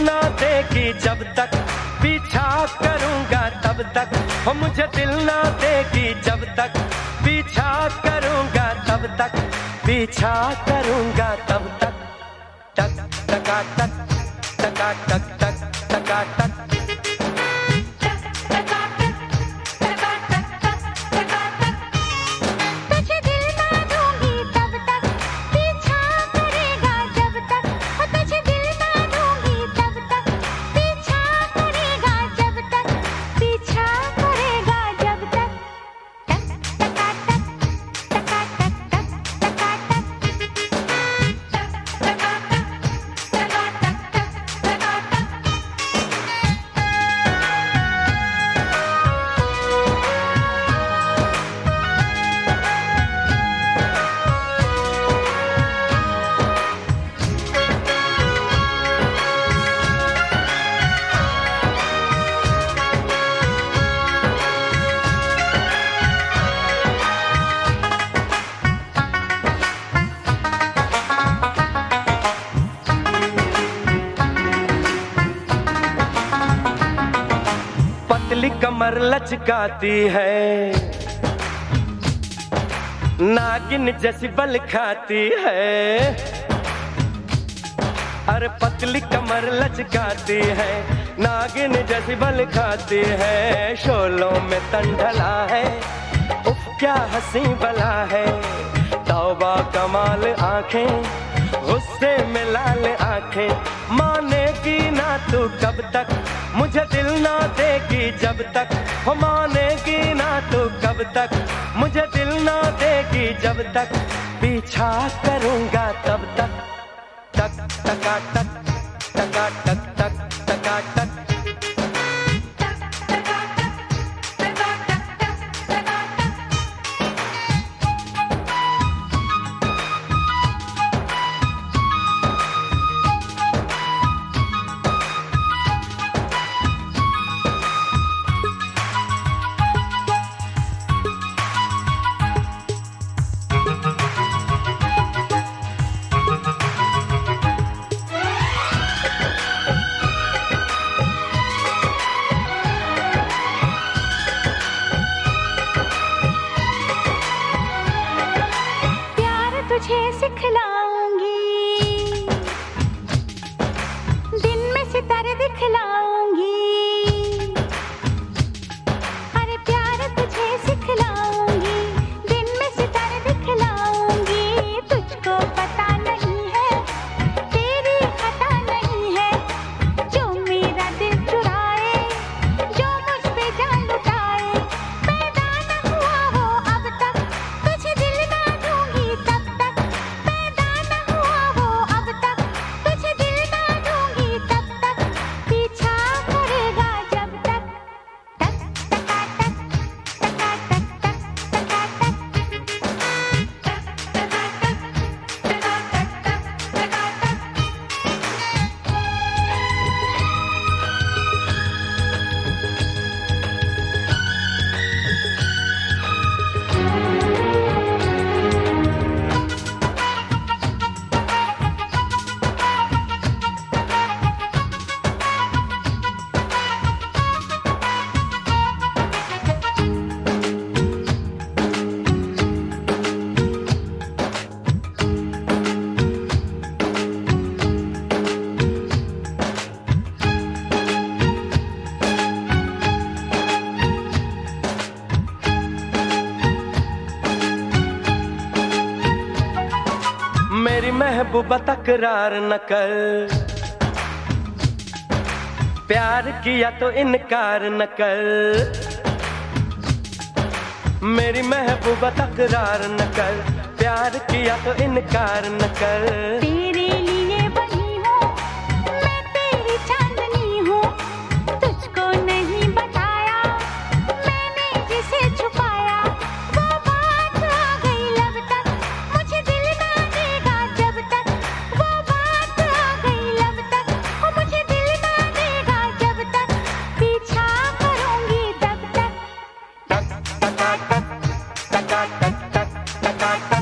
ना देगी जब तक पीछा करूंगा तब तक, हो मुझे दिल ना देगी जब तक पीछा करूंगा तब तक, पीछा करूंगा तब तक। टक टका टक टका टक टक टका टक। पतली कमर लचकाती है, नागिन जैसी बल खाती है। अरे पतली कमर लचकाती है, नागिन जैसी बल खाती है। शोलों में तन ढला है, उफ क्या हंसी बला है। तौबा कमाल आंखें, गुस्से में लाल आंखें। मानेगी ना तू कब तक, मुझे दिल ना देगी जब तक, हो मानेगी ना तू कब तक, मुझे दिल ना देगी जब तक पीछा करूंगा तब तक। टक टका टक टका टक टक टका टक। तुझे सिखलाऊंगी, दिन में सितारे दिखलाऊंगी। अरे प्यार तुझे सिखलाऊंगी, दिन में सितारे दिखलाऊंगी। तुझको पता नहीं है, तेरी खता नहीं है, जो मेरा दिल चुराए, जो मुझ पे जान लुटाए। पैदा न हुआ हो अब तक, तुझे दिल ना दूंगी तब तक। पैदा न हुआ हो अब तक, तुझे दिल ना दूंगी तब तक। पीछा करेगा जब तक। टक टका टक टका टक टक टका टक। मेरी महबूबा तकरार न कर, प्यार किया तो इनकार न कर। मेरी महबूबा तकरार न कर, प्यार किया तो इनकार न कर। तेरे लिए बनी हूँ मैं, तेरी चांदनी हूँ। तुझको नहीं बताया मैंने जिसे छुपाया, वो बात आ गई लब तक, मुझे दिल ना देगा जब तक। वो बात आ गई लब तक, मुझे दिल ना देगा जब तक। पीछा करूंगी तब तक। टक टका टक टका टक टक टका टक।